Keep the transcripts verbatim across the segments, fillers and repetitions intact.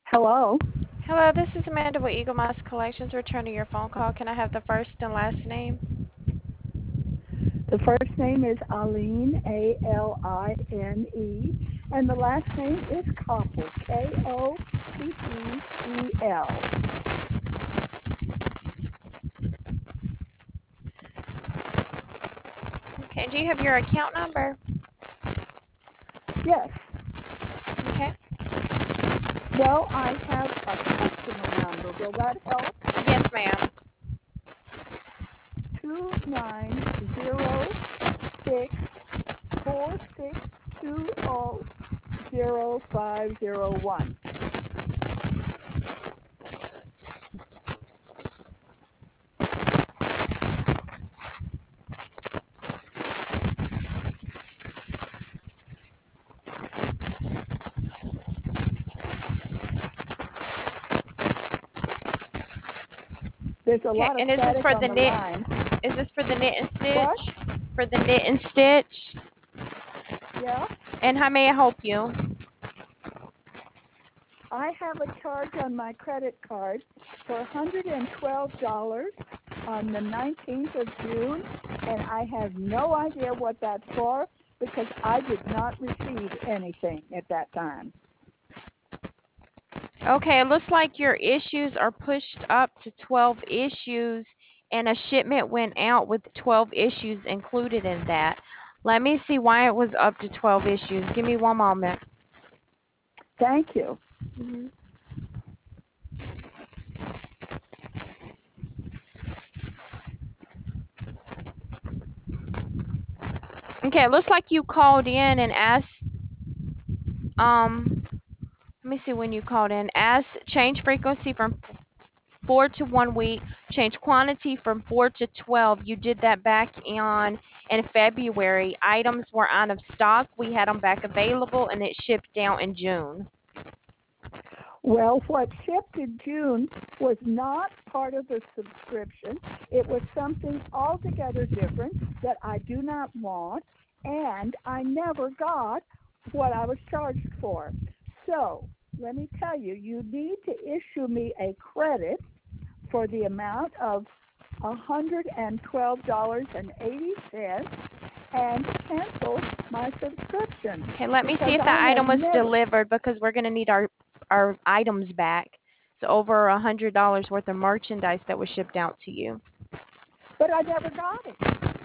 Hello. Hello, this is Amanda with Eagle Moss Collections returning your phone call. Can I have the first and last name? The first name is Aline, A L I N E, and the last name is Koppel, K O P P E L. Okay, do you have your account number? Yes. Okay. Well, I have a customer number. Will that help? Yes, ma'am. Two nine zero six four six two zero zero five zero one. There's a Okay, lot of and is this static for on the the knit? line. Is this for the knit and What? stitch? For the knit and stitch? Yeah. And how may I help you? I have a charge on my credit card for one hundred twelve dollars on the nineteenth of June, and I have no idea what that's for because I did not receive anything at that time. Okay, it looks like your issues are pushed up to twelve issues, and a shipment went out with twelve issues included in that. Let me see why it was up to twelve issues. Give me one moment. Thank you. Mhm. Okay, it looks like you called in and asked, um, let me see when you called in. Asked change frequency from four to one week, change quantity from four to twelve. You did that back on in February. Items were out of stock. We had them back available, and it shipped down in June. Well, what shipped in June was not part of the subscription. It was something altogether different that I do not want, and I never got what I was charged for. So, let me tell you, you need to issue me a credit for the amount of one hundred twelve dollars and eighty cents and cancel my subscription Okay, let me see because if I that have item was never, delivered because we're going to need our our items back. So over a hundred dollars worth of merchandise that was shipped out to you. but I never got it.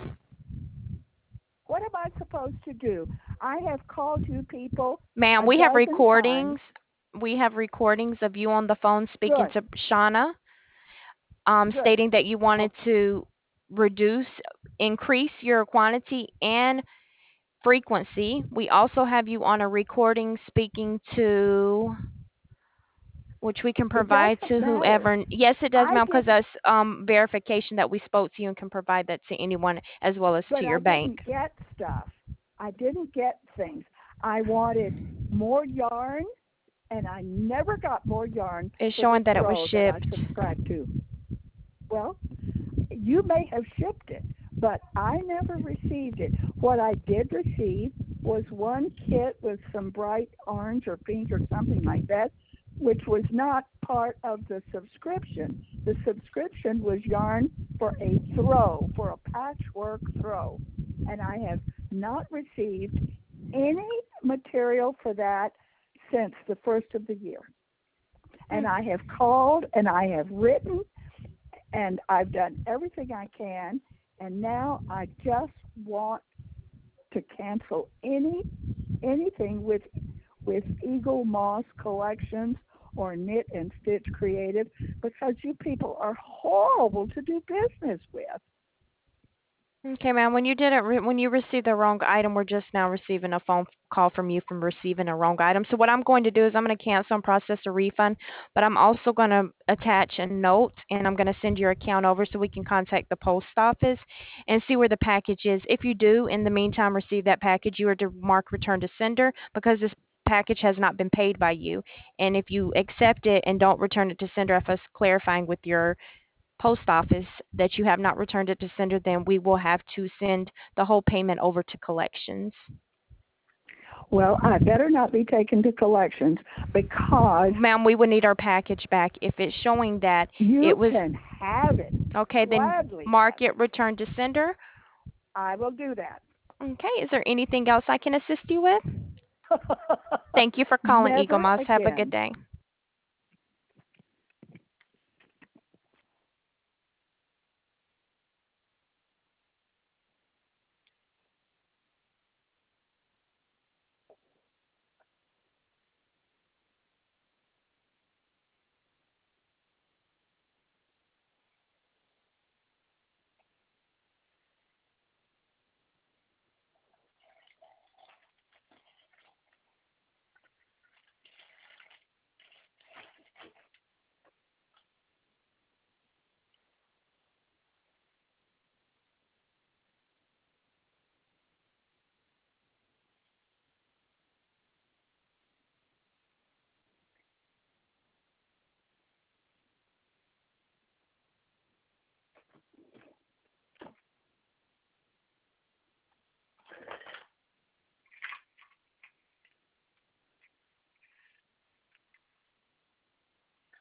What am I supposed to do? I have called you people Ma'am, a we have dozen times. recordings. We have recordings of you on the phone speaking Good, to Shauna, um, good. stating that you Oh, wanted to reduce, increase your quantity and frequency. We also have you on a recording speaking to, which we can it provide doesn't to matter. whoever. Yes, it does, I ma'am, because did, that's um, verification that we spoke to you and can provide that to anyone as well as to but your I bank. didn't get stuff. I didn't get things. I wanted more yarn, and I never got more yarn It's for the showing that it was throw that I shipped. subscribed to. Well, you may have shipped it, but I never received it. What I did receive was one kit with some bright orange or pink or something like that, which was not part of the subscription. The subscription was yarn for a throw, for a patchwork throw. And I have not received any material for that since the first of the year. And I have called and I have written and I've done everything I can, and now I just want to cancel any anything with with Eagle Moss Collections or Knit and Stitch Creative because you people are horrible to do business with. Okay, ma'am. When you didn't, re- when you received the wrong item, we're just now receiving a phone call from you from receiving a wrong item. So what I'm going to do is I'm going to cancel and process a refund, but I'm also going to attach a note and I'm going to send your account over so we can contact the post office and see where the package is. If you do, in the meantime, receive that package, you are to mark return to sender because this package has not been paid by you. And if you accept it and don't return it to sender, if us clarifying with your post office that you have not returned it to sender, then we will have to send the whole payment over to collections. Well, I better not be taken to collections because Ma'am, we would need our package back. If it's showing that you it was can have it. okay, then Gladly mark have it return to sender. I will do that. Okay, is there anything else I can assist you with? Thank you for calling Eagle Never Moss. Have a good again. day.